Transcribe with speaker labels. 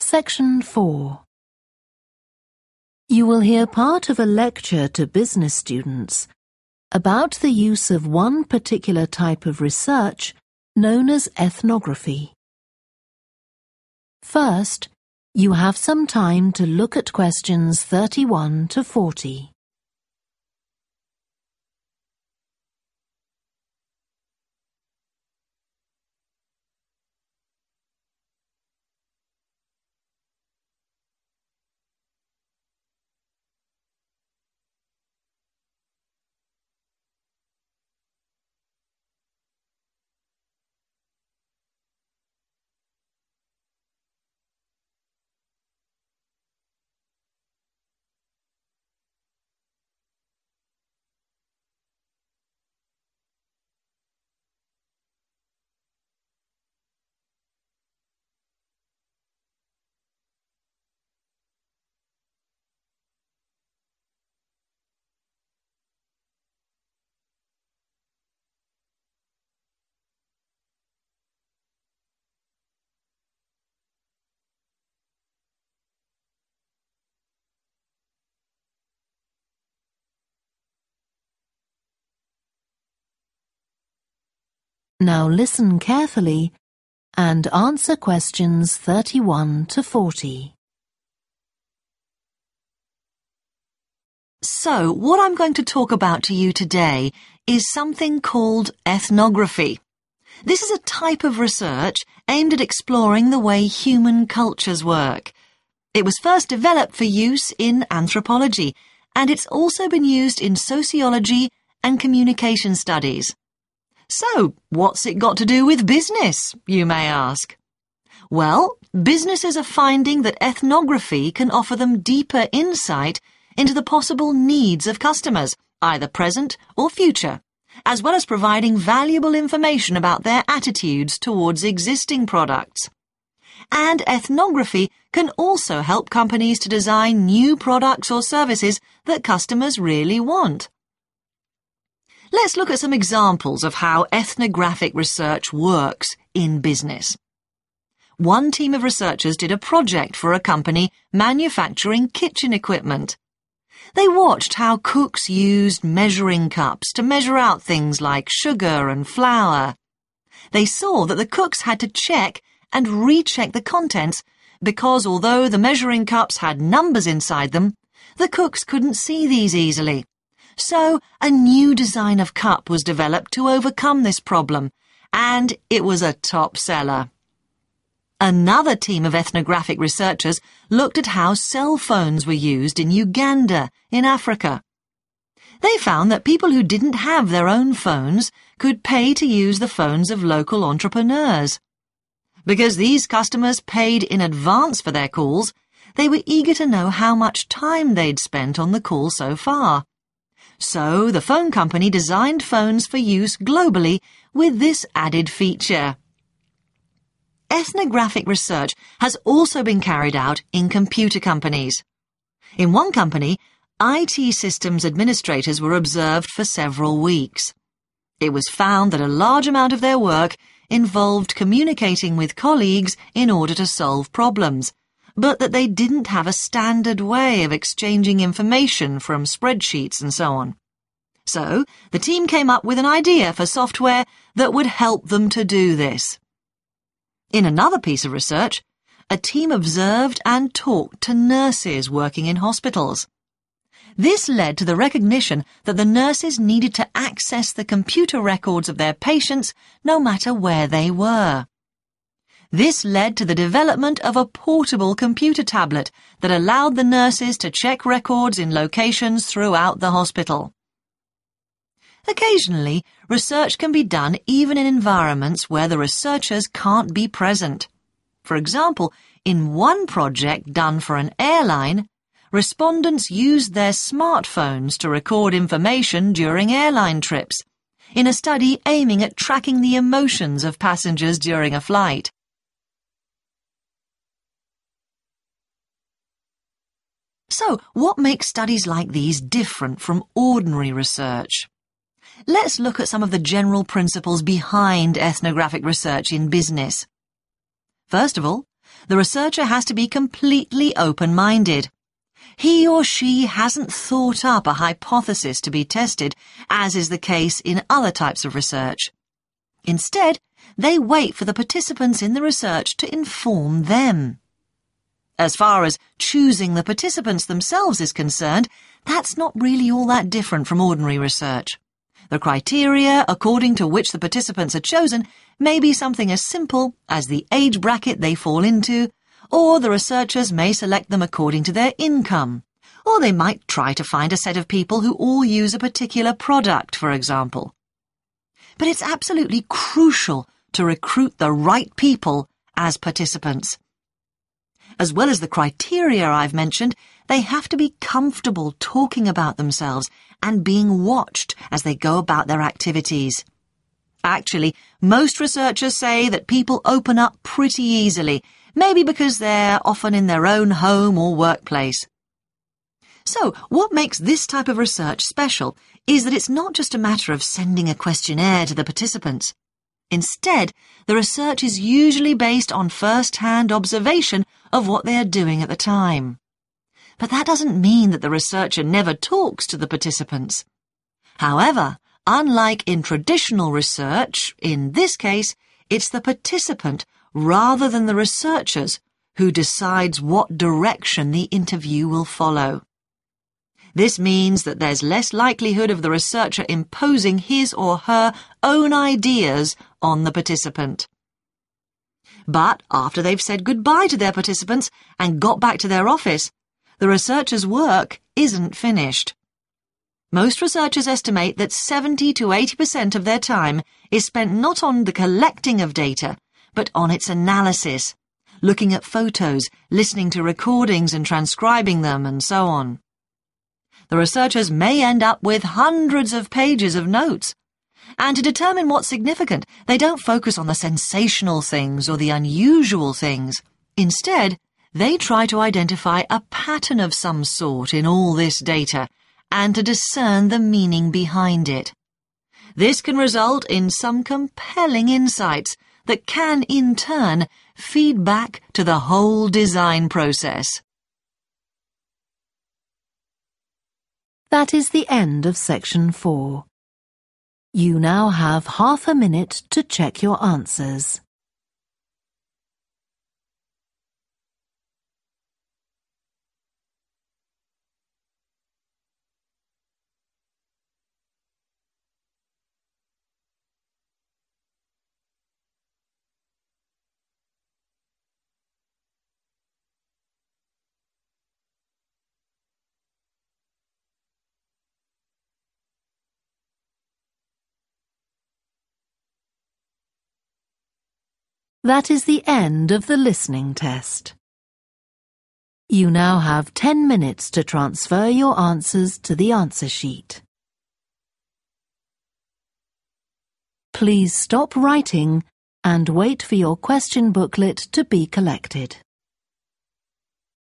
Speaker 1: Section 4. You will hear part of a lecture to business students about the use of one particular type of research known as ethnography. First, you have some time to look at questions 31 to 40. Now listen carefully and answer questions 31 to 40.
Speaker 2: So, what I'm going to talk about to you today is something called ethnography. This is a type of research aimed at exploring the way human cultures work. It was first developed for use in anthropology, and it's also been used in sociology and communication studies. So, what's it got to do with business, you may ask? Well, businesses are finding that ethnography can offer them deeper insight into the possible needs of customers, either present or future, as well as providing valuable information about their attitudes towards existing products. And ethnography can also help companies to design new products or services that customers really want. Let's look at some examples of how ethnographic research works in business. One team of researchers did a project for a company manufacturing kitchen equipment. They watched how cooks used measuring cups to measure out things like sugar and flour. They saw that the cooks had to check and recheck the contents because although the measuring cups had numbers inside them, the cooks couldn't see these easily. So, a new design of cup was developed to overcome this problem, and it was a top seller. Another team of ethnographic researchers looked at how cell phones were used in Uganda, in Africa. They found that people who didn't have their own phones could pay to use the phones of local entrepreneurs. Because these customers paid in advance for their calls, they were eager to know how much time they'd spent on the call so far. So, the phone company designed phones for use globally with this added feature. Ethnographic research has also been carried out in computer companies. In one company, IT systems administrators were observed for several weeks. It was found that a large amount of their work involved communicating with colleagues in order to solve problems, but that they didn't have a standard way of exchanging information from spreadsheets and so on. So, the team came up with an idea for software that would help them to do this. In another piece of research, a team observed and talked to nurses working in hospitals. This led to the recognition that the nurses needed to access the computer records of their patients no matter where they were. This led to the development of a portable computer tablet that allowed the nurses to check records in locations throughout the hospital. Occasionally, research can be done even in environments where the researchers can't be present. For example, in one project done for an airline, respondents used their smartphones to record information during airline trips, in a study aiming at tracking the emotions of passengers during a flight. So, what makes studies like these different from ordinary research? Let's look at some of the general principles behind ethnographic research in business. First of all, The researcher has to be completely open-minded. He or she hasn't thought up a hypothesis to be tested, as is the case in other types of research. Instead, they wait for the participants in the research to inform them. As far as choosing the participants themselves is concerned, that's not really all that different from ordinary research. The criteria according to which the participants are chosen may be something as simple as the age bracket they fall into, or the researchers may select them according to their income, or they might try to find a set of people who all use a particular product, for example. But it's absolutely crucial to recruit the right people as participants. As well as the criteria I've mentioned, they have to be comfortable talking about themselves and being watched as they go about their activities. Actually, most researchers say that people open up pretty easily, maybe because they're often in their own home or workplace. So, what makes this type of research special is that it's not just a matter of sending a questionnaire to the participants. Instead, the research is usually based on first-hand observation of what they are doing at the time. But that doesn't mean that the researcher never talks to the participants. However, unlike in traditional research, in this case, it's the participant rather than the researchers who decides what direction the interview will follow. This means that there's less likelihood of the researcher imposing his or her own ideas on the participant. But after they've said goodbye to their participants and got back to their office, the researcher's work isn't finished. Most researchers estimate that 70 to 80% of their time is spent not on the collecting of data, but on its analysis, looking at photos, listening to recordings and transcribing them, and so on. The researchers may end up with hundreds of pages of notes. And to determine what's significant, they don't focus on the sensational things or the unusual things. Instead, they try to identify a pattern of some sort in all this data and to discern the meaning behind it. This can result in some compelling insights that can, in turn, feed back to the whole design process.
Speaker 1: That is the end of section 4. You now have half a minute to check your answers. That is the end of the listening test. You now have 10 minutes to transfer your answers to the answer sheet. Please stop writing and wait for your question booklet to be collected.